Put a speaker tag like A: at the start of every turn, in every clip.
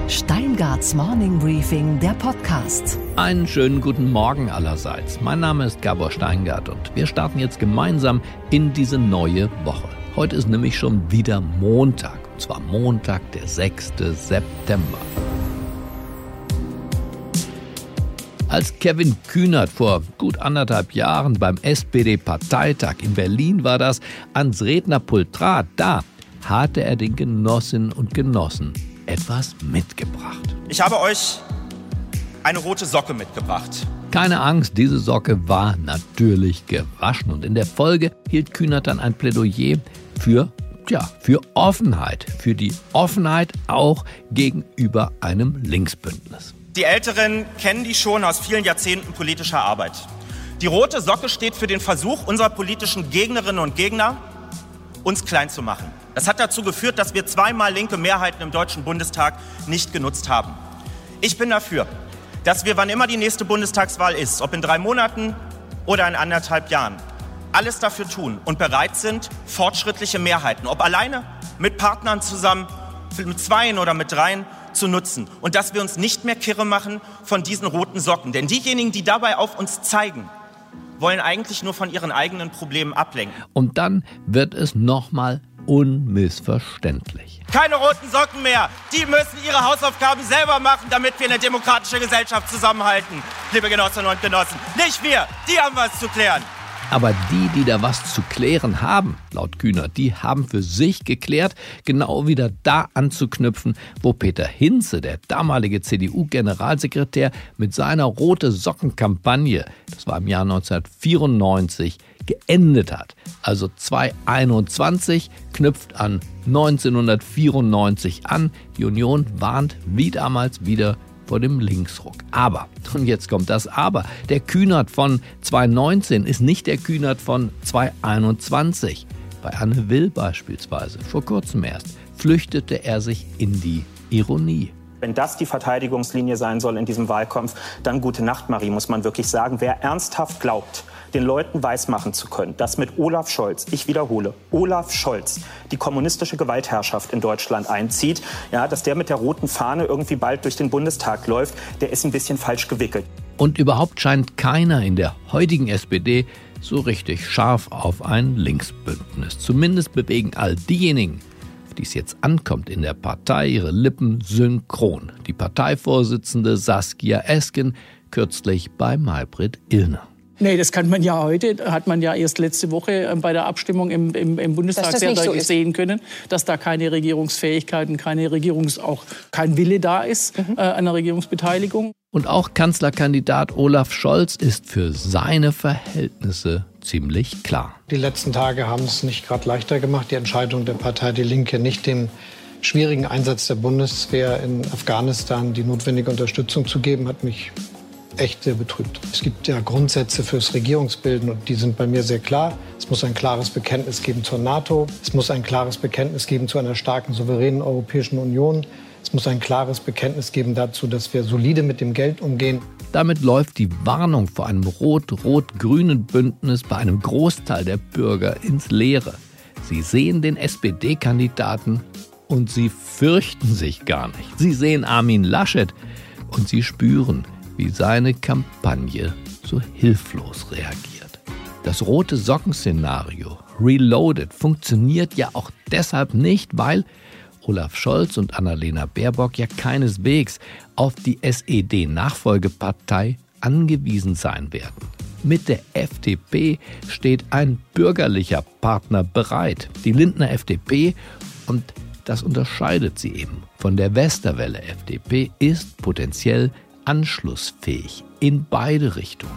A: Steingarts Morning Briefing, der Podcast.
B: Einen schönen guten Morgen allerseits. Mein Name ist Gabor Steingart und wir starten jetzt gemeinsam in diese neue Woche. Heute ist nämlich schon wieder Montag, und zwar Montag, der 6. September. Als Kevin Kühnert vor gut 1,5 Jahren beim SPD-Parteitag in Berlin war das, ans Rednerpult trat, da hatte er den Genossinnen und Genossen etwas mitgebracht.
C: Ich habe euch eine rote Socke mitgebracht.
B: Keine Angst, diese Socke war natürlich gewaschen und in der Folge hielt Kühnert dann ein Plädoyer für Offenheit, für die Offenheit auch gegenüber einem Linksbündnis.
C: Die Älteren kennen die schon aus vielen Jahrzehnten politischer Arbeit. Die rote Socke steht für den Versuch unserer politischen Gegnerinnen und Gegner, uns klein zu machen. Das hat dazu geführt, dass wir 2-mal linke Mehrheiten im Deutschen Bundestag nicht genutzt haben. Ich bin dafür, dass wir, wann immer die nächste Bundestagswahl ist, ob in 3 Monaten oder in 1,5 Jahren, alles dafür tun und bereit sind, fortschrittliche Mehrheiten, ob alleine, mit Partnern zusammen, mit 2 oder mit 3, zu nutzen. Und dass wir uns nicht mehr kirre machen von diesen roten Socken. Denn diejenigen, die dabei auf uns zeigen, wollen eigentlich nur von ihren eigenen Problemen ablenken.
B: Und dann wird es nochmal unmissverständlich.
C: Keine roten Socken mehr. Die müssen ihre Hausaufgaben selber machen, damit wir eine demokratische Gesellschaft zusammenhalten. Liebe Genossinnen und Genossen, nicht wir, die haben was zu klären.
B: Aber die da was zu klären haben, laut Kühnert, die haben für sich geklärt, genau wieder da anzuknüpfen, wo Peter Hinze, der damalige CDU-Generalsekretär, mit seiner Rote-Socken-Kampagne, das war im Jahr 1994, geendet hat. Also 2021 knüpft an 1994 an. Die Union warnt wie damals wieder vor dem Linksruck. Aber, und jetzt kommt das Aber, der Kühnert von 2019 ist nicht der Kühnert von 2021. Bei Anne Will beispielsweise, vor kurzem erst, flüchtete er sich in die Ironie.
D: Wenn das die Verteidigungslinie sein soll in diesem Wahlkampf, dann gute Nacht, Marie, muss man wirklich sagen. Wer ernsthaft glaubt, den Leuten weismachen zu können, dass mit Olaf Scholz, ich wiederhole, Olaf Scholz, die kommunistische Gewaltherrschaft in Deutschland einzieht, ja, dass der mit der roten Fahne irgendwie bald durch den Bundestag läuft, der ist ein bisschen falsch gewickelt.
B: Und überhaupt scheint keiner in der heutigen SPD so richtig scharf auf ein Linksbündnis. Zumindest bewegen all diejenigen, auf die es jetzt ankommt in der Partei, ihre Lippen synchron. Die Parteivorsitzende Saskia Esken kürzlich bei Maybrit Illner.
E: Nee, das kann man ja heute, hat man ja erst letzte Woche bei der Abstimmung im Bundestag sehr deutlich sehen können, dass da keine Regierungsfähigkeit und auch kein Wille da ist einer Regierungsbeteiligung.
B: Und auch Kanzlerkandidat Olaf Scholz ist für seine Verhältnisse ziemlich klar.
F: Die letzten Tage haben es nicht gerade leichter gemacht. Die Entscheidung der Partei Die Linke, nicht dem schwierigen Einsatz der Bundeswehr in Afghanistan die notwendige Unterstützung zu geben, hat mich echt sehr betrübt. Es gibt ja Grundsätze fürs Regierungsbilden und die sind bei mir sehr klar. Es muss ein klares Bekenntnis geben zur NATO. Es muss ein klares Bekenntnis geben zu einer starken, souveränen Europäischen Union. Es muss ein klares Bekenntnis geben dazu, dass wir solide mit dem Geld umgehen.
B: Damit läuft die Warnung vor einem rot-rot-grünen Bündnis bei einem Großteil der Bürger ins Leere. Sie sehen den SPD-Kandidaten und sie fürchten sich gar nicht. Sie sehen Armin Laschet und sie spüren, wie seine Kampagne so hilflos reagiert. Das rote Socken-Szenario, Reloaded, funktioniert ja auch deshalb nicht, weil Olaf Scholz und Annalena Baerbock ja keineswegs auf die SED-Nachfolgepartei angewiesen sein werden. Mit der FDP steht ein bürgerlicher Partner bereit, die Lindner FDP, und das unterscheidet sie eben von der Westerwelle FDP, ist potenziell anschlussfähig in beide Richtungen.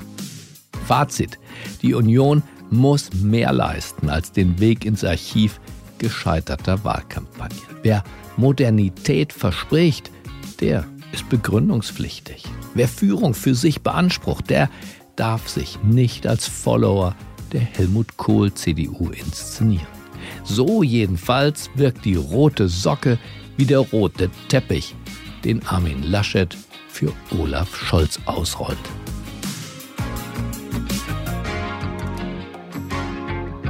B: Fazit: Die Union muss mehr leisten als den Weg ins Archiv gescheiterter Wahlkampagnen. Wer Modernität verspricht, der ist begründungspflichtig. Wer Führung für sich beansprucht, der darf sich nicht als Follower der Helmut Kohl CDU inszenieren. So jedenfalls wirkt die rote Socke wie der rote Teppich, den Armin Laschet für Olaf Scholz ausrollt.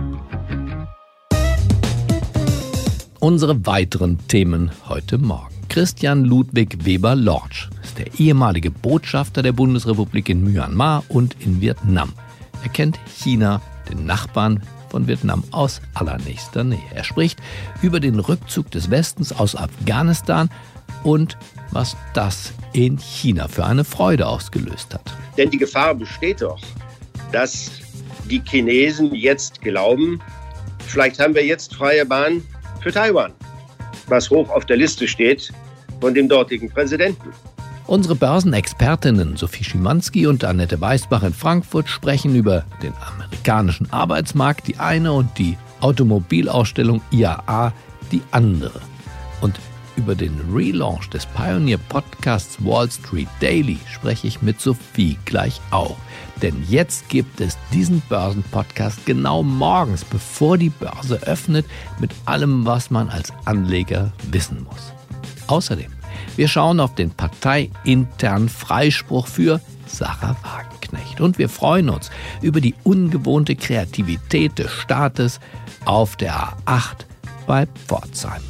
B: Unsere weiteren Themen heute Morgen. Christian Ludwig Weber-Lorch ist der ehemalige Botschafter der Bundesrepublik in Myanmar und in Vietnam. Er kennt China, den Nachbarn von Vietnam, aus allernächster Nähe. Er spricht über den Rückzug des Westens aus Afghanistan und was das in China für eine Freude ausgelöst hat.
G: Denn die Gefahr besteht doch, dass die Chinesen jetzt glauben, vielleicht haben wir jetzt freie Bahn für Taiwan, was hoch auf der Liste steht von dem dortigen Präsidenten.
B: Unsere Börsenexpertinnen Sophie Schimanski und Annette Weißbach in Frankfurt sprechen über den amerikanischen Arbeitsmarkt, die eine, und die Automobilausstellung IAA, die andere. Und über den Relaunch des Pioneer-Podcasts Wall Street Daily spreche ich mit Sophie gleich auch. Denn jetzt gibt es diesen Börsenpodcast genau morgens, bevor die Börse öffnet, mit allem, was man als Anleger wissen muss. Außerdem, wir schauen auf den parteiinternen Freispruch für Sarah Wagenknecht. Und wir freuen uns über die ungewohnte Kreativität des Staates auf der A8 bei Pforzheim.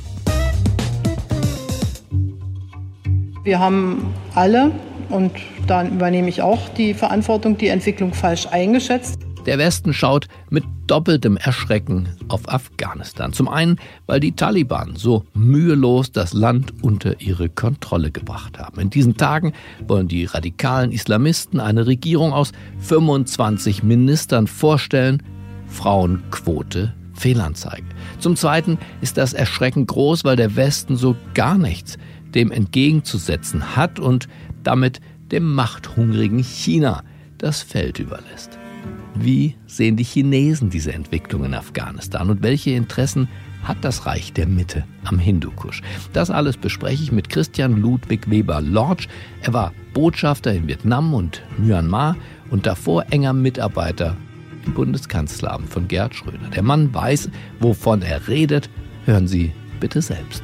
H: Wir haben alle, und da übernehme ich auch die Verantwortung, die Entwicklung falsch eingeschätzt.
B: Der Westen schaut mit doppeltem Erschrecken auf Afghanistan. Zum einen, weil die Taliban so mühelos das Land unter ihre Kontrolle gebracht haben. In diesen Tagen wollen die radikalen Islamisten eine Regierung aus 25 Ministern vorstellen. Frauenquote, Fehlanzeige. Zum Zweiten ist das Erschrecken groß, weil der Westen so gar nichts dem entgegenzusetzen hat und damit dem machthungrigen China das Feld überlässt. Wie sehen die Chinesen diese Entwicklung in Afghanistan und welche Interessen hat das Reich der Mitte am Hindukusch? Das alles bespreche ich mit Christian Ludwig Weber-Lorch. Er war Botschafter in Vietnam und Myanmar und davor enger Mitarbeiter im Bundeskanzleramt von Gerhard Schröder. Der Mann weiß, wovon er redet. Hören Sie bitte selbst.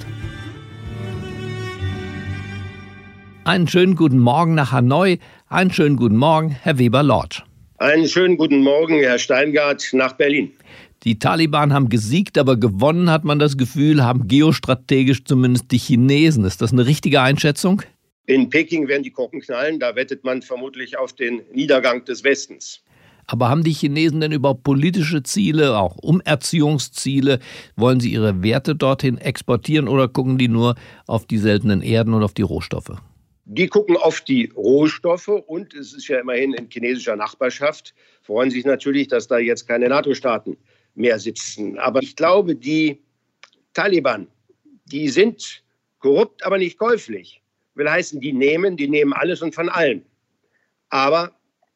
B: Einen schönen guten Morgen nach Hanoi. Einen schönen guten Morgen, Herr Weber-Lorch.
G: Einen schönen guten Morgen, Herr Steingart, nach Berlin.
B: Die Taliban haben gesiegt, aber gewonnen, hat man das Gefühl, haben geostrategisch zumindest die Chinesen. Ist das eine richtige Einschätzung?
G: In Peking werden die Korken knallen, da wettet man vermutlich auf den Niedergang des Westens.
B: Aber haben die Chinesen denn überhaupt politische Ziele, auch Umerziehungsziele? Wollen sie ihre Werte dorthin exportieren oder gucken die nur auf die seltenen Erden und auf die Rohstoffe?
G: Die gucken auf die Rohstoffe und es ist ja immerhin in chinesischer Nachbarschaft, freuen sich natürlich, dass da jetzt keine NATO-Staaten mehr sitzen. Aber ich glaube, die Taliban, die sind korrupt, aber nicht käuflich. Will heißen, die nehmen alles und von allem. Aber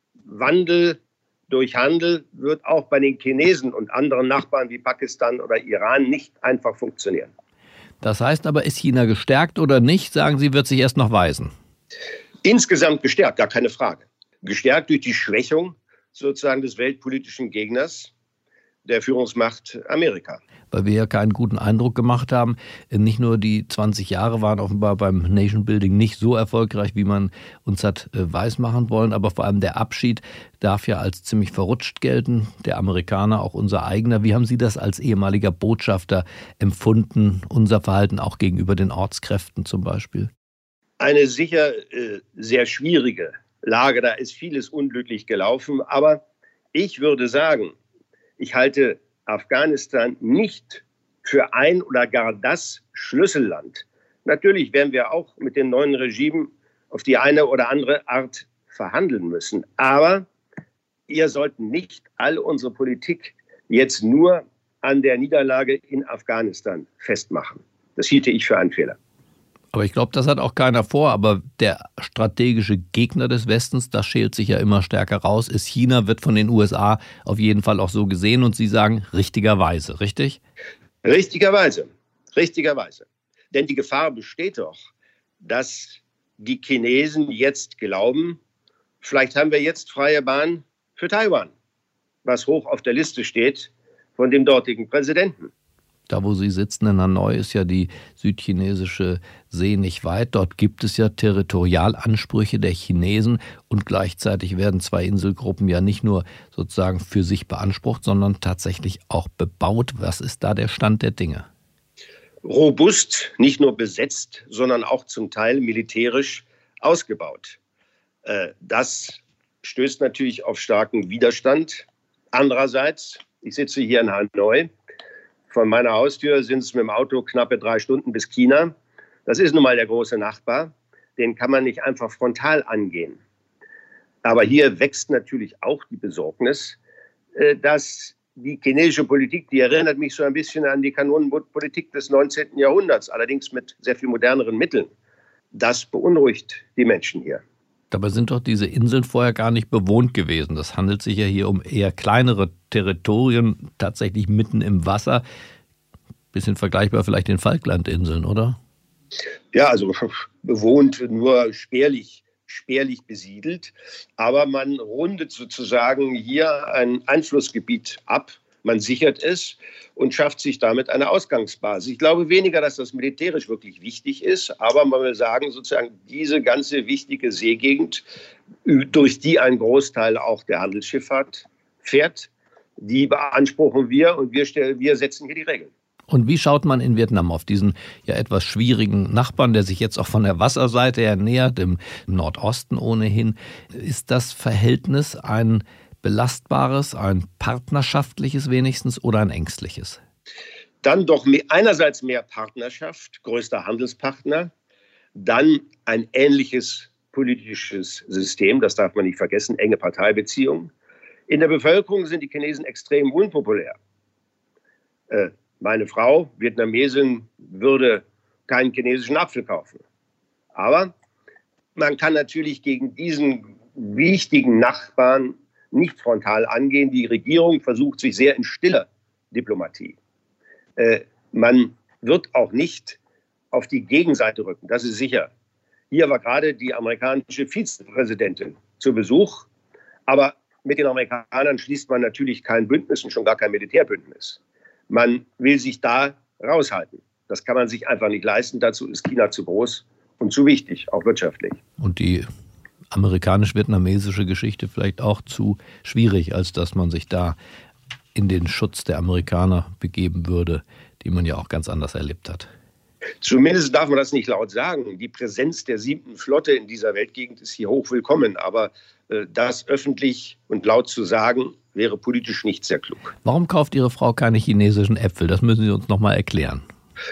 G: Wandel durch Handel wird auch bei den Chinesen und anderen Nachbarn wie Pakistan oder Iran nicht einfach funktionieren.
B: Das heißt aber, ist China gestärkt oder nicht? Sagen Sie, wird sich erst noch weisen.
G: Insgesamt gestärkt, gar keine Frage. Gestärkt durch die Schwächung sozusagen des weltpolitischen Gegners, der Führungsmacht Amerika.
B: Weil wir ja keinen guten Eindruck gemacht haben. Nicht nur die 20 Jahre waren offenbar beim Nation Building nicht so erfolgreich, wie man uns hat weismachen wollen. Aber vor allem der Abschied darf ja als ziemlich verrutscht gelten. Der Amerikaner, auch unser eigener. Wie haben Sie das als ehemaliger Botschafter empfunden? Unser Verhalten auch gegenüber den Ortskräften zum Beispiel?
G: Eine sicher sehr schwierige Lage. Da ist vieles unglücklich gelaufen. Aber ich würde sagen, ich halte Afghanistan nicht für ein oder gar das Schlüsselland. Natürlich werden wir auch mit den neuen Regimen auf die eine oder andere Art verhandeln müssen. Aber wir sollten nicht all unsere Politik jetzt nur an der Niederlage in Afghanistan festmachen. Das hielte ich für einen Fehler.
B: Aber ich glaube, das hat auch keiner vor. Aber der strategische Gegner des Westens, das schält sich ja immer stärker raus, ist China, wird von den USA auf jeden Fall auch so gesehen. Und Sie sagen richtigerweise, richtig?
G: Richtigerweise. Denn die Gefahr besteht doch, dass die Chinesen jetzt glauben, vielleicht haben wir jetzt freie Bahn für Taiwan, was hoch auf der Liste steht von dem dortigen Präsidenten.
B: Da, wo Sie sitzen in Hanoi, ist ja die südchinesische See nicht weit. Dort gibt es ja Territorialansprüche der Chinesen und gleichzeitig werden zwei Inselgruppen ja nicht nur sozusagen für sich beansprucht, sondern tatsächlich auch bebaut. Was ist da der Stand der Dinge?
G: robust, nicht nur besetzt, sondern auch zum Teil militärisch ausgebaut. Das stößt natürlich auf starken Widerstand. Andererseits, ich sitze hier in Hanoi. Von meiner Haustür sind es mit dem Auto knappe 3 Stunden bis China. Das ist nun mal der große Nachbar. Den kann man nicht einfach frontal angehen. Aber hier wächst natürlich auch die Besorgnis, dass die chinesische Politik, die erinnert mich so ein bisschen an die Kanonenpolitik des 19. Jahrhunderts, allerdings mit sehr viel moderneren Mitteln. Das beunruhigt die Menschen hier.
B: Dabei sind doch diese Inseln vorher gar nicht bewohnt gewesen. Das handelt sich ja hier um eher kleinere Territorien, tatsächlich mitten im Wasser. Bisschen vergleichbar vielleicht den Falklandinseln, oder?
G: Ja, also bewohnt, nur spärlich besiedelt. Aber man rundet sozusagen hier ein Einflussgebiet ab. Man sichert es und schafft sich damit eine Ausgangsbasis. Ich glaube weniger, dass das militärisch wirklich wichtig ist, aber man will sagen, sozusagen diese ganze wichtige Seegegend, durch die ein Großteil auch der Handelsschifffahrt fährt, die beanspruchen wir und wir setzen hier die Regeln.
B: Und wie schaut man in Vietnam auf diesen ja etwas schwierigen Nachbarn, der sich jetzt auch von der Wasserseite her nähert, im Nordosten ohnehin? Ist das Verhältnis ein belastbares, ein partnerschaftliches wenigstens oder ein ängstliches?
G: Dann doch einerseits mehr Partnerschaft, größter Handelspartner, dann ein ähnliches politisches System, das darf man nicht vergessen, enge Parteibeziehungen. In der Bevölkerung sind die Chinesen extrem unpopulär. Meine Frau, Vietnamesin, würde keinen chinesischen Apfel kaufen. Aber man kann natürlich gegen diesen wichtigen Nachbarn nicht frontal angehen. Die Regierung versucht sich sehr in stiller Diplomatie. Man wird auch nicht auf die Gegenseite rücken, das ist sicher. Hier war gerade die amerikanische Vizepräsidentin zu Besuch. Aber mit den Amerikanern schließt man natürlich kein Bündnis und schon gar kein Militärbündnis. Man will sich da raushalten. Das kann man sich einfach nicht leisten. Dazu ist China zu groß und zu wichtig, auch wirtschaftlich.
B: Und die amerikanisch-vietnamesische Geschichte vielleicht auch zu schwierig, als dass man sich da in den Schutz der Amerikaner begeben würde, die man ja auch ganz anders erlebt hat.
G: Zumindest darf man das nicht laut sagen. Die Präsenz der 7. Flotte in dieser Weltgegend ist hier hochwillkommen. Aber das öffentlich und laut zu sagen, wäre politisch nicht sehr klug.
B: Warum kauft Ihre Frau keine chinesischen Äpfel? Das müssen Sie uns noch mal erklären.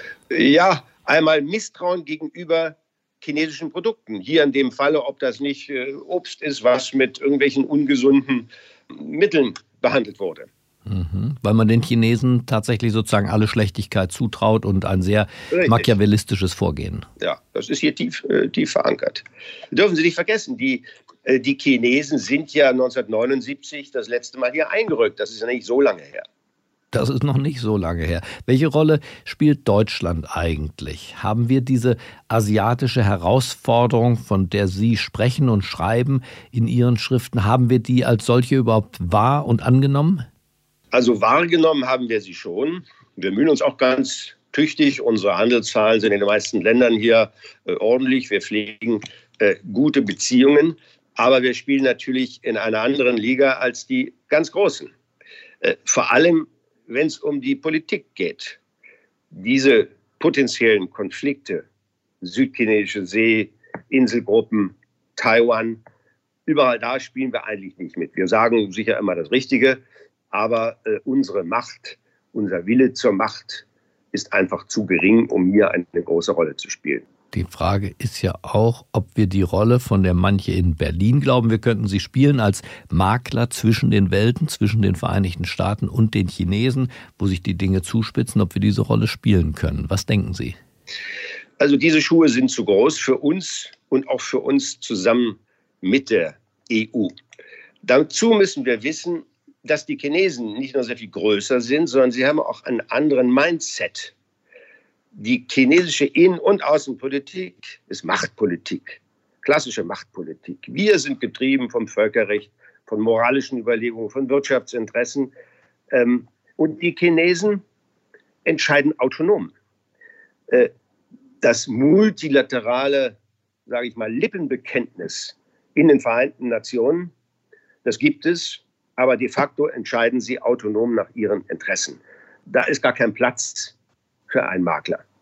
G: Ja, einmal Misstrauen gegenüber chinesischen Produkten. Hier in dem Falle, ob das nicht Obst ist, was mit irgendwelchen ungesunden Mitteln behandelt wurde.
B: Weil man den Chinesen tatsächlich sozusagen alle Schlechtigkeit zutraut und ein sehr machiavellistisches Vorgehen.
G: Ja, das ist hier tief verankert. Dürfen Sie nicht vergessen, die Chinesen sind ja 1979 das letzte Mal hier eingerückt. Das ist ja nicht so lange her.
B: Das ist noch nicht so lange her. Welche Rolle spielt Deutschland eigentlich? Haben wir diese asiatische Herausforderung, von der Sie sprechen und schreiben in Ihren Schriften, haben wir die als solche überhaupt wahr und angenommen?
G: Also wahrgenommen haben wir sie schon. Wir mühen uns auch ganz tüchtig. Unsere Handelszahlen sind in den meisten Ländern hier ordentlich. Wir pflegen gute Beziehungen. Aber wir spielen natürlich in einer anderen Liga als die ganz Großen. Vor allem, wenn es um die Politik geht. Diese potenziellen Konflikte, Südchinesische See, Inselgruppen, Taiwan, überall da spielen wir eigentlich nicht mit. Wir sagen sicher immer das Richtige, aber unsere Macht, unser Wille zur Macht ist einfach zu gering, um hier eine große Rolle zu spielen.
B: Die Frage ist ja auch, ob wir die Rolle, von der manche in Berlin glauben, wir könnten sie spielen, als Makler zwischen den Welten, zwischen den Vereinigten Staaten und den Chinesen, wo sich die Dinge zuspitzen, ob wir diese Rolle spielen können. Was denken Sie?
G: Also diese Schuhe sind zu groß für uns und auch für uns zusammen mit der EU. Dazu müssen wir wissen, dass die Chinesen nicht nur sehr viel größer sind, sondern sie haben auch einen anderen Mindset. Die chinesische Innen- und Außenpolitik ist Machtpolitik, klassische Machtpolitik. Wir sind getrieben vom Völkerrecht, von moralischen Überlegungen, von Wirtschaftsinteressen. Und die Chinesen entscheiden autonom. Das multilaterale, sage ich mal, Lippenbekenntnis in den Vereinten Nationen, das gibt es. Aber de facto entscheiden sie autonom nach ihren Interessen. Da ist gar kein Platz für einen Makler.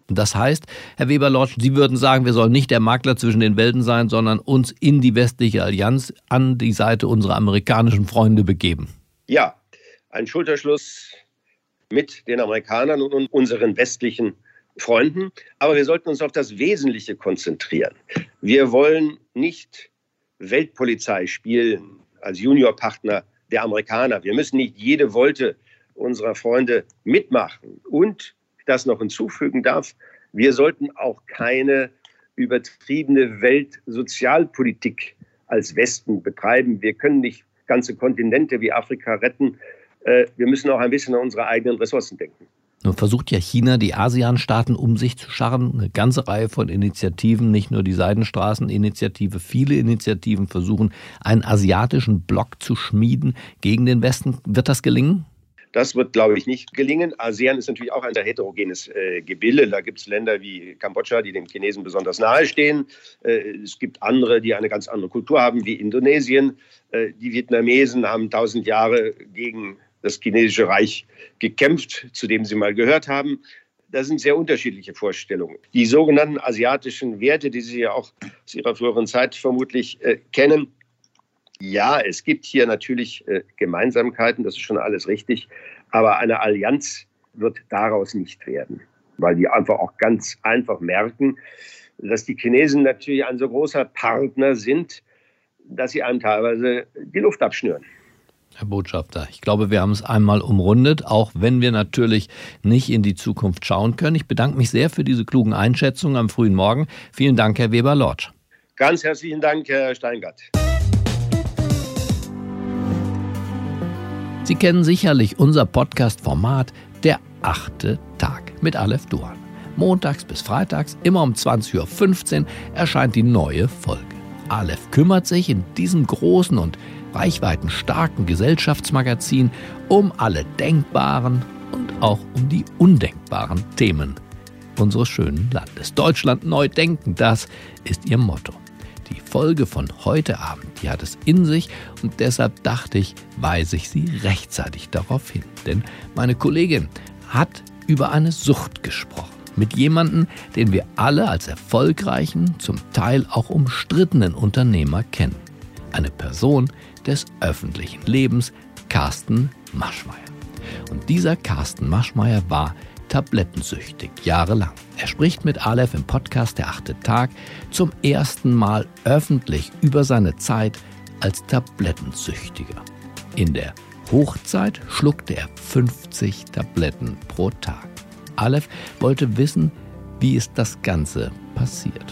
B: behaupten. Das heißt, Herr Weber-Lorsch, Sie würden sagen, wir sollen nicht der Makler zwischen den Welten sein, sondern uns in die westliche Allianz an die Seite unserer amerikanischen Freunde begeben.
G: Ja, ein Schulterschluss mit den Amerikanern und unseren westlichen Freunden. Aber wir sollten uns auf das Wesentliche konzentrieren. Wir wollen nicht Weltpolizei spielen als Juniorpartner der Amerikaner. Wir müssen nicht jede Wolte unserer Freunde mitmachen. Und, das noch hinzufügen darf, wir sollten auch keine übertriebene Weltsozialpolitik als Westen betreiben. Wir können nicht ganze Kontinente wie Afrika retten. Wir müssen auch ein bisschen an unsere eigenen Ressourcen denken.
B: Nun versucht ja China, die ASEAN-Staaten um sich zu scharren. Eine ganze Reihe von Initiativen, nicht nur die Seidenstraßen-Initiative, viele Initiativen versuchen, einen asiatischen Block zu schmieden gegen den Westen. Wird das gelingen?
G: Das wird, glaube ich, nicht gelingen. ASEAN ist natürlich auch ein sehr heterogenes Gebilde. Da gibt es Länder wie Kambodscha, die den Chinesen besonders nahestehen. Es gibt andere, die eine ganz andere Kultur haben, wie Indonesien. Die Vietnamesen haben 1000 Jahre gegen das chinesische Reich gekämpft, zu dem sie mal gehört haben. Das sind sehr unterschiedliche Vorstellungen. Die sogenannten asiatischen Werte, die Sie ja auch aus Ihrer früheren Zeit vermutlich kennen, ja, es gibt hier natürlich Gemeinsamkeiten, das ist schon alles richtig, aber eine Allianz wird daraus nicht werden, weil die einfach auch ganz einfach merken, dass die Chinesen natürlich ein so großer Partner sind, dass sie einem teilweise die Luft abschnüren.
B: Herr Botschafter, ich glaube, wir haben es einmal umrundet, auch wenn wir natürlich nicht in die Zukunft schauen können. Ich bedanke mich sehr für diese klugen Einschätzungen am frühen Morgen. Vielen Dank, Herr Weber-Lorsch.
G: Ganz herzlichen Dank, Herr Steingart.
B: Sie kennen sicherlich unser Podcast-Format Der 8. Tag mit Aleph Doğan. Montags bis freitags, immer um 20.15 Uhr, erscheint die neue Folge. Aleph kümmert sich in diesem großen und reichweitenstarken Gesellschaftsmagazin um alle denkbaren und auch um die undenkbaren Themen unseres schönen Landes. Deutschland neu denken, das ist ihr Motto. Die Folge von heute Abend, die hat es in sich und deshalb dachte ich, weise ich Sie rechtzeitig darauf hin. Denn meine Kollegin hat über eine Sucht gesprochen. Mit jemandem, den wir alle als erfolgreichen, zum Teil auch umstrittenen Unternehmer kennen. Eine Person des öffentlichen Lebens, Carsten Maschmeyer. Und dieser Carsten Maschmeyer war tablettensüchtig, jahrelang. Er spricht mit Aleph im Podcast Der 8. Tag zum ersten Mal öffentlich über seine Zeit als Tablettensüchtiger. In der Hochzeit schluckte er 50 Tabletten pro Tag. Aleph wollte wissen, wie ist das Ganze passiert.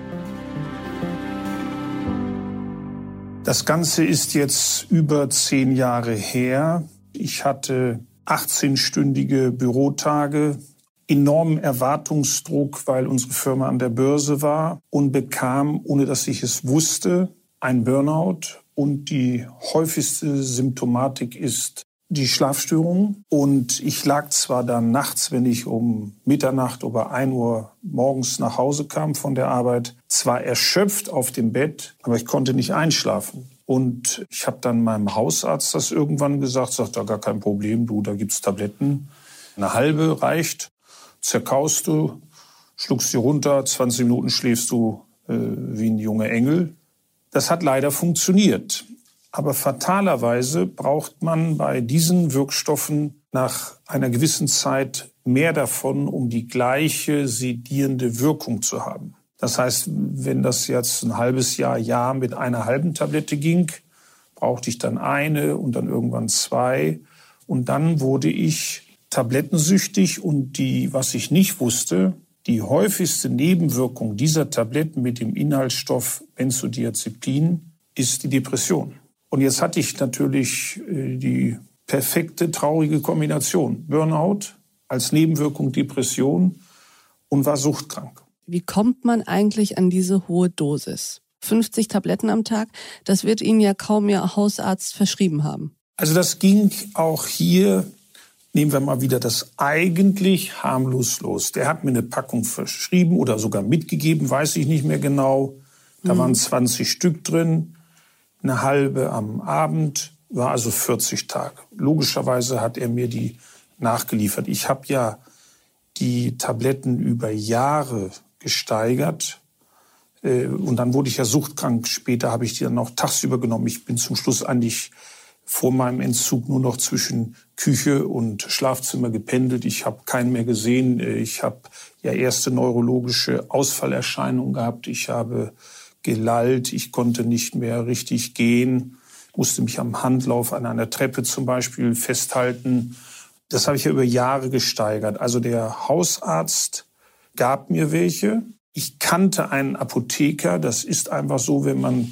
I: Das Ganze ist jetzt über 10 Jahre her. Ich hatte 18-stündige Bürotage, enormen Erwartungsdruck, weil unsere Firma an der Börse war und bekam, ohne dass ich es wusste, ein Burnout. Und die häufigste Symptomatik ist die Schlafstörung. Und ich lag zwar dann nachts, wenn ich um Mitternacht oder 1 Uhr morgens nach Hause kam von der Arbeit, zwar erschöpft auf dem Bett, aber ich konnte nicht einschlafen. Und ich habe dann meinem Hausarzt das irgendwann gesagt, sagt, da gar kein Problem, du, da gibt's Tabletten. Eine halbe reicht, zerkaust du, schluckst die runter, 20 Minuten schläfst du wie ein junger Engel. Das hat leider funktioniert. Aber fatalerweise braucht man bei diesen Wirkstoffen nach einer gewissen Zeit mehr davon, um die gleiche sedierende Wirkung zu haben. Das heißt, wenn das jetzt ein halbes Jahr mit einer halben Tablette ging, brauchte ich dann eine und dann irgendwann 2. Und dann wurde ich tablettensüchtig und was ich nicht wusste, die häufigste Nebenwirkung dieser Tabletten mit dem Inhaltsstoff Benzodiazepin ist die Depression. Und jetzt hatte ich natürlich die perfekte, traurige Kombination. Burnout, als Nebenwirkung Depression und war suchtkrank.
J: Wie kommt man eigentlich an diese hohe Dosis? 50 Tabletten am Tag, das wird Ihnen ja kaum Ihr Hausarzt verschrieben haben.
I: Also das ging auch hier, nehmen wir mal wieder das eigentlich harmlos los. Der hat mir eine Packung verschrieben oder sogar mitgegeben, weiß ich nicht mehr genau. Da waren 20 Stück drin. Eine halbe am Abend, war also 40 Tage. Logischerweise hat er mir die nachgeliefert. Ich habe ja die Tabletten über Jahre gesteigert. Und dann wurde ich ja suchtkrank. Später habe ich die dann auch tagsüber genommen. Ich bin zum Schluss eigentlich vor meinem Entzug nur noch zwischen Küche und Schlafzimmer gependelt. Ich habe keinen mehr gesehen. Ich habe ja erste neurologische Ausfallerscheinungen gehabt. Ich habe gelallt. Ich konnte nicht mehr richtig gehen. Musste mich am Handlauf an einer Treppe zum Beispiel festhalten. Das habe ich ja über Jahre gesteigert. Also der Hausarzt gab mir welche. Ich kannte einen Apotheker. Das ist einfach so, wenn man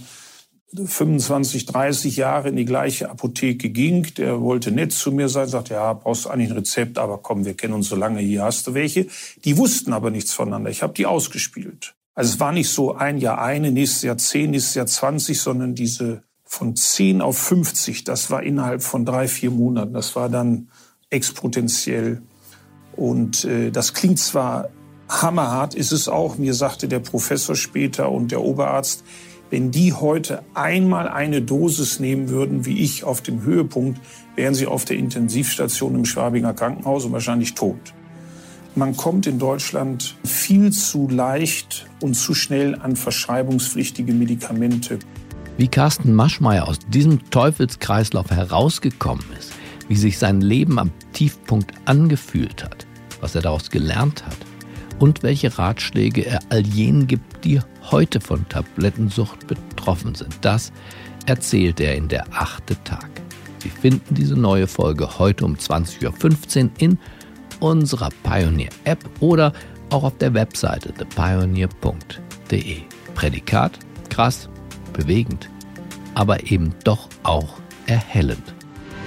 I: 25, 30 Jahre in die gleiche Apotheke ging. Der wollte nett zu mir sein, sagte, ja, brauchst du eigentlich ein Rezept, aber komm, wir kennen uns so lange, hier hast du welche. Die wussten aber nichts voneinander. Ich habe die ausgespielt. Also es war nicht so ein Jahr eine, nächstes Jahr 10, nächstes Jahr 20, sondern diese von 10 auf 50, das war innerhalb von 3, 4 Monaten. Das war dann exponentiell. Und das klingt zwar hammerhart, ist es auch. Mir sagte der Professor später und der Oberarzt, wenn die heute einmal eine Dosis nehmen würden, wie ich auf dem Höhepunkt, wären sie auf der Intensivstation im Schwabinger Krankenhaus und wahrscheinlich tot. Man kommt in Deutschland viel zu leicht und zu schnell an verschreibungspflichtige Medikamente.
B: Wie Carsten Maschmeyer aus diesem Teufelskreislauf herausgekommen ist, wie sich sein Leben am Tiefpunkt angefühlt hat, was er daraus gelernt hat und welche Ratschläge er all jenen gibt, die heute von Tablettensucht betroffen sind. Das erzählt er in der 8. Tag. Sie finden diese neue Folge heute um 20.15 Uhr in unserer Pioneer-App oder auch auf der Webseite thepioneer.de. Prädikat: krass, bewegend, aber eben doch auch erhellend.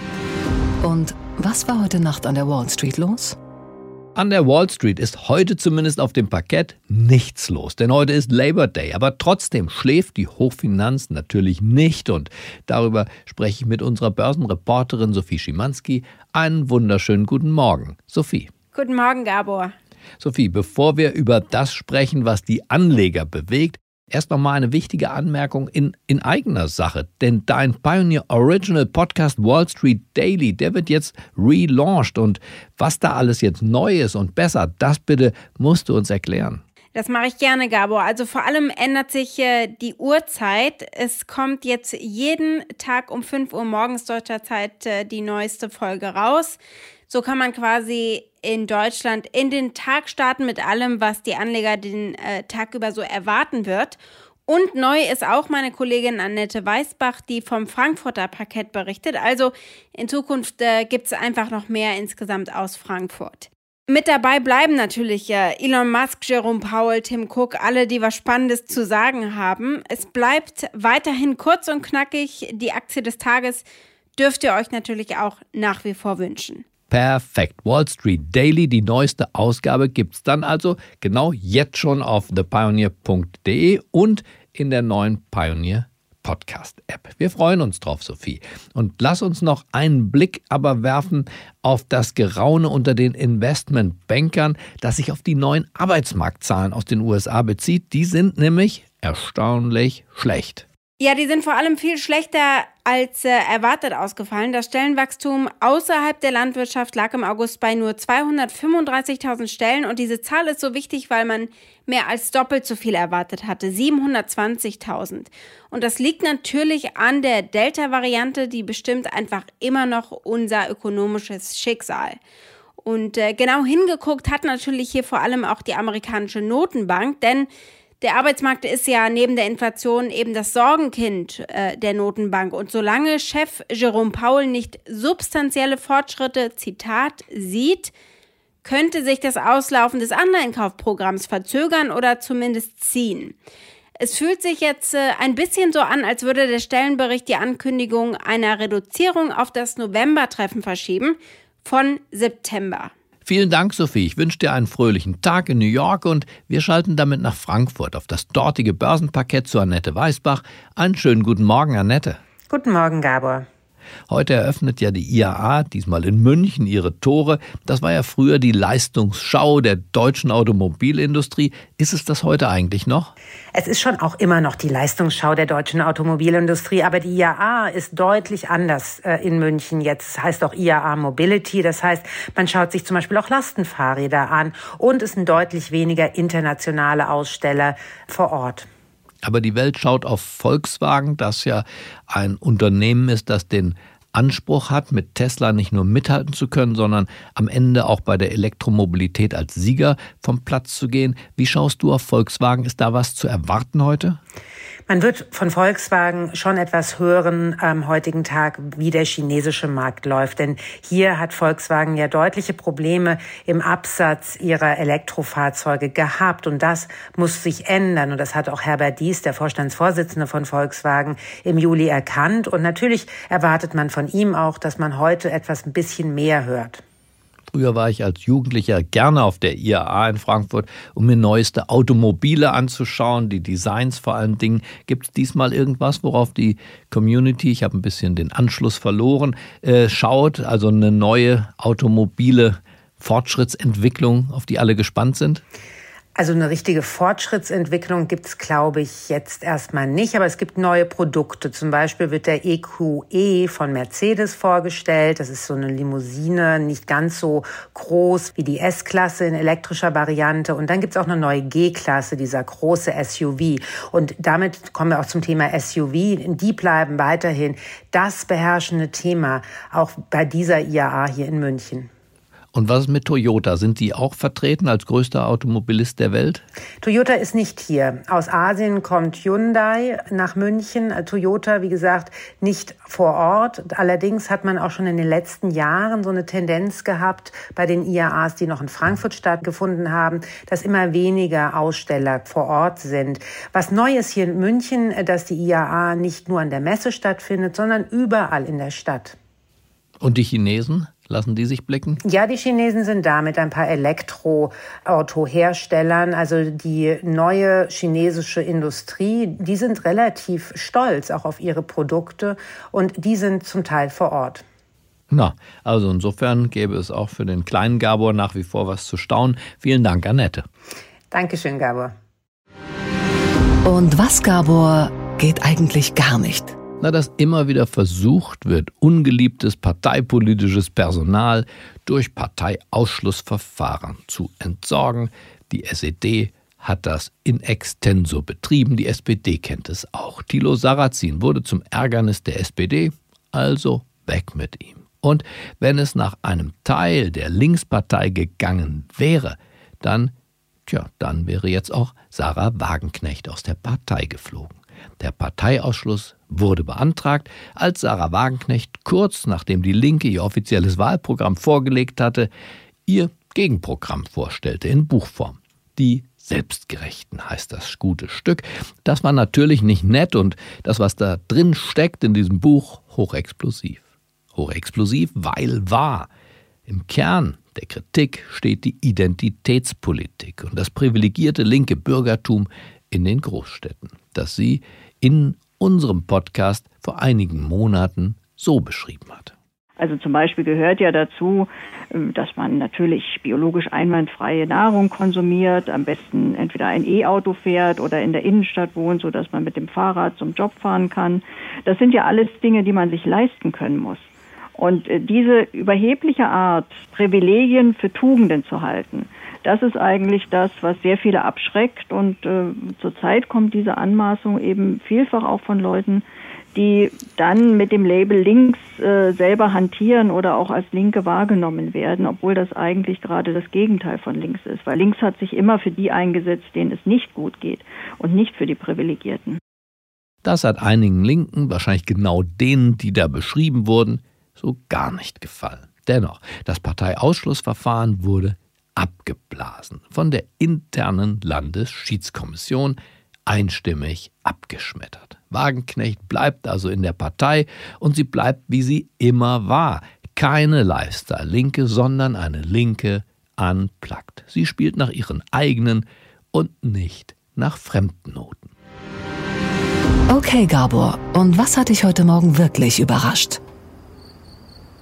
A: Und was war heute Nacht an der Wall Street los?
B: An der Wall Street ist heute zumindest auf dem Parkett nichts los, denn heute ist Labor Day. Aber trotzdem schläft die Hochfinanz natürlich nicht und darüber spreche ich mit unserer Börsenreporterin Sophie Schimanski. Einen wunderschönen guten Morgen, Sophie.
K: Guten Morgen, Gabor.
B: Sophie, bevor wir über das sprechen, was die Anleger bewegt, erst noch mal eine wichtige Anmerkung in eigener Sache, denn dein Pioneer Original Podcast Wall Street Daily, der wird jetzt relaunched und was da alles jetzt neu ist und besser, das bitte musst du uns erklären.
K: Das mache ich gerne, Gabor. Also vor allem ändert sich die Uhrzeit. Es kommt jetzt jeden Tag um 5 Uhr morgens deutscher Zeit die neueste Folge raus. So kann man quasi in Deutschland in den Tag starten mit allem, was die Anleger den Tag über so erwarten wird. Und neu ist auch meine Kollegin Annette Weißbach, die vom Frankfurter Parkett berichtet. Also in Zukunft gibt es einfach noch mehr insgesamt aus Frankfurt. Mit dabei bleiben natürlich Elon Musk, Jerome Powell, Tim Cook, alle, die was Spannendes zu sagen haben. Es bleibt weiterhin kurz und knackig. Die Aktie des Tages dürft ihr euch natürlich auch nach wie vor wünschen.
B: Perfekt. Wall Street Daily, die neueste Ausgabe gibt's dann also genau jetzt schon auf thepioneer.de und in der neuen Pioneer Podcast App. Wir freuen uns drauf, Sophie. Und lass uns noch einen Blick aber werfen auf das Geraune unter den Investmentbankern, das sich auf die neuen Arbeitsmarktzahlen aus den USA bezieht. Die sind nämlich erstaunlich schlecht.
K: Ja, die sind vor allem viel schlechter als erwartet ausgefallen. Das Stellenwachstum außerhalb der Landwirtschaft lag im August bei nur 235.000 Stellen. Und diese Zahl ist so wichtig, weil man mehr als doppelt so viel erwartet hatte, 720.000. Und das liegt natürlich an der Delta-Variante, die bestimmt einfach immer noch unser ökonomisches Schicksal. Und genau hingeguckt hat natürlich hier vor allem auch die amerikanische Notenbank, denn der Arbeitsmarkt ist ja neben der Inflation eben das Sorgenkind der Notenbank. Und solange Chef Jerome Powell nicht substanzielle Fortschritte, Zitat, sieht, könnte sich das Auslaufen des Anleihenkaufprogramms verzögern oder zumindest ziehen. Es fühlt sich jetzt ein bisschen so an, als würde der Stellenbericht die Ankündigung einer Reduzierung auf das Novembertreffen verschieben von September.
B: Vielen Dank, Sophie. Ich wünsche dir einen fröhlichen Tag in New York und wir schalten damit nach Frankfurt auf das dortige Börsenparkett zu Annette Weißbach. Einen schönen guten Morgen, Annette.
L: Guten Morgen, Gabor.
B: Heute eröffnet ja die IAA, diesmal in München, ihre Tore. Das war ja früher die Leistungsschau der deutschen Automobilindustrie. Ist es das heute eigentlich noch?
L: Es ist schon auch immer noch die Leistungsschau der deutschen Automobilindustrie, aber die IAA ist deutlich anders in München jetzt. Das heißt auch IAA Mobility, das heißt, man schaut sich zum Beispiel auch Lastenfahrräder an und es sind deutlich weniger internationale Aussteller vor Ort.
B: Aber die Welt schaut auf Volkswagen, das ja ein Unternehmen ist, das den Anspruch hat, mit Tesla nicht nur mithalten zu können, sondern am Ende auch bei der Elektromobilität als Sieger vom Platz zu gehen. Wie schaust du auf Volkswagen? Ist da was zu erwarten heute?
L: Man wird von Volkswagen schon etwas hören am heutigen Tag, wie der chinesische Markt läuft. Denn hier hat Volkswagen ja deutliche Probleme im Absatz ihrer Elektrofahrzeuge gehabt. Und das muss sich ändern. Und das hat auch Herbert Diess, der Vorstandsvorsitzende von Volkswagen, im Juli erkannt. Und natürlich erwartet man von ihm auch, dass man heute etwas ein bisschen mehr hört.
B: Früher war ich als Jugendlicher gerne auf der IAA in Frankfurt, um mir neueste Automobile anzuschauen, die Designs vor allen Dingen. Gibt es diesmal irgendwas, worauf die Community, ich habe ein bisschen den Anschluss verloren, schaut? Also eine neue automobile Fortschrittsentwicklung, auf die alle gespannt sind?
L: Also eine richtige Fortschrittsentwicklung gibt's, glaube ich, jetzt erstmal nicht. Aber es gibt neue Produkte. Zum Beispiel wird der EQE von Mercedes vorgestellt. Das ist so eine Limousine, nicht ganz so groß wie die S-Klasse in elektrischer Variante. Und dann gibt's auch eine neue G-Klasse, dieser große SUV. Und damit kommen wir auch zum Thema SUV. Die bleiben weiterhin das beherrschende Thema, auch bei dieser IAA hier in München.
B: Und was ist mit Toyota? Sind die auch vertreten als größter Automobilist der Welt?
L: Toyota ist nicht hier. Aus Asien kommt Hyundai nach München. Toyota, wie gesagt, nicht vor Ort. Allerdings hat man auch schon in den letzten Jahren so eine Tendenz gehabt bei den IAAs, die noch in Frankfurt stattgefunden haben, dass immer weniger Aussteller vor Ort sind. Was neu ist hier in München, dass die IAA nicht nur an der Messe stattfindet, sondern überall in der Stadt.
B: Und die Chinesen? Lassen die sich blicken?
L: Ja, die Chinesen sind da mit ein paar Elektroautoherstellern. Also die neue chinesische Industrie, die sind relativ stolz auch auf ihre Produkte und die sind zum Teil vor Ort.
B: Na, also insofern gäbe es auch für den kleinen Gabor nach wie vor was zu staunen. Vielen Dank, Annette.
L: Dankeschön, Gabor.
A: Und was, Gabor, geht eigentlich gar nicht?
B: Na, dass immer wieder versucht wird, ungeliebtes parteipolitisches Personal durch Parteiausschlussverfahren zu entsorgen. Die SED hat das in extenso betrieben, die SPD kennt es auch. Thilo Sarrazin wurde zum Ärgernis der SPD, also weg mit ihm. Und wenn es nach einem Teil der Linkspartei gegangen wäre, dann wäre jetzt auch Sarah Wagenknecht aus der Partei geflogen. Der Parteiausschluss wurde beantragt, als Sarah Wagenknecht kurz nachdem die Linke ihr offizielles Wahlprogramm vorgelegt hatte, ihr Gegenprogramm vorstellte in Buchform. Die Selbstgerechten heißt das gute Stück. Das war natürlich nicht nett und das, was da drin steckt in diesem Buch, hochexplosiv. Hochexplosiv, weil wahr. Im Kern der Kritik steht die Identitätspolitik und das privilegierte linke Bürgertum in den Großstädten, das sie in unserem Podcast vor einigen Monaten so beschrieben hat.
M: Also zum Beispiel gehört ja dazu, dass man natürlich biologisch einwandfreie Nahrung konsumiert, am besten entweder ein E-Auto fährt oder in der Innenstadt wohnt, sodass man mit dem Fahrrad zum Job fahren kann. Das sind ja alles Dinge, die man sich leisten können muss. Und diese überhebliche Art, Privilegien für Tugenden zu halten, das ist eigentlich das, was sehr viele abschreckt. Und zurzeit kommt diese Anmaßung eben vielfach auch von Leuten, die dann mit dem Label links selber hantieren oder auch als Linke wahrgenommen werden, obwohl das eigentlich gerade das Gegenteil von links ist. Weil links hat sich immer für die eingesetzt, denen es nicht gut geht und nicht für die Privilegierten.
B: Das hat einigen Linken, wahrscheinlich genau denen, die da beschrieben wurden, so gar nicht gefallen. Dennoch, das Parteiausschlussverfahren wurde abgeblasen, von der internen Landesschiedskommission einstimmig abgeschmettert. Wagenknecht bleibt also in der Partei und sie bleibt, wie sie immer war. Keine Lifestyle-Linke, sondern eine Linke unplugged. Sie spielt nach ihren eigenen und nicht nach fremden Noten.
A: Okay, Gabor, und was hat dich heute Morgen wirklich überrascht?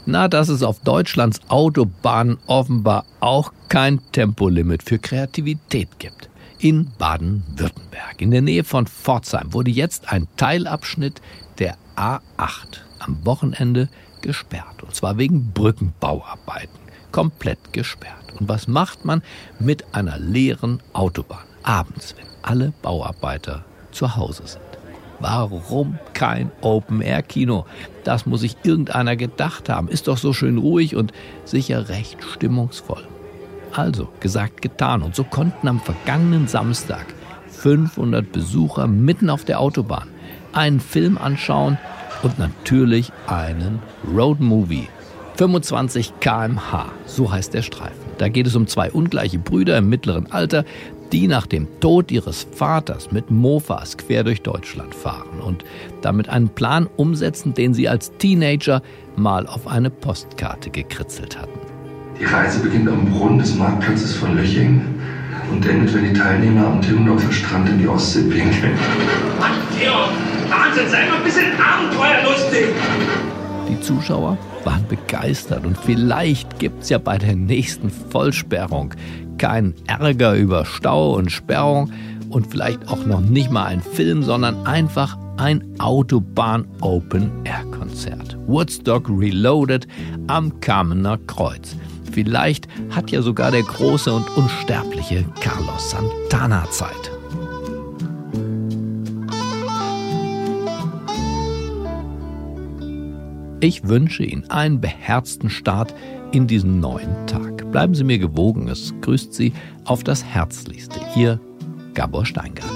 B: Na, dass es auf Deutschlands Autobahnen offenbar auch kein Tempolimit für Kreativität gibt. In Baden-Württemberg, in der Nähe von Pforzheim, wurde jetzt ein Teilabschnitt der A8 am Wochenende gesperrt. Und zwar wegen Brückenbauarbeiten. Komplett gesperrt. Und was macht man mit einer leeren Autobahn? Abends, wenn alle Bauarbeiter zu Hause sind. Warum kein Open-Air-Kino? Das muss sich irgendeiner gedacht haben. Ist doch so schön ruhig und sicher recht stimmungsvoll. Also, gesagt, getan. Und so konnten am vergangenen Samstag 500 Besucher mitten auf der Autobahn einen Film anschauen und natürlich einen Roadmovie. 25 km/h, so heißt der Streifen. Da geht es um zwei ungleiche Brüder im mittleren Alter, die nach dem Tod ihres Vaters mit Mofas quer durch Deutschland fahren und damit einen Plan umsetzen, den sie als Teenager mal auf eine Postkarte gekritzelt hatten.
N: Die Reise beginnt am Brunnen des Marktplatzes von Löchingen und endet, wenn die Teilnehmer am Timmendorfer Strand in die Ostsee pinkeln.
O: Mann, Georg, Wahnsinn, sei mal ein bisschen abenteuerlustig!
B: Die Zuschauer waren begeistert und vielleicht gibt's ja bei der nächsten Vollsperrung keinen Ärger über Stau und Sperrung und vielleicht auch noch nicht mal ein Film, sondern einfach ein Autobahn-Open-Air-Konzert. Woodstock Reloaded am Kamener Kreuz. Vielleicht hat ja sogar der große und unsterbliche Carlos Santana Zeit. Ich wünsche Ihnen einen beherzten Start in diesen neuen Tag. Bleiben Sie mir gewogen. Es grüßt Sie auf das Herzlichste. Ihr Gabor Steingart.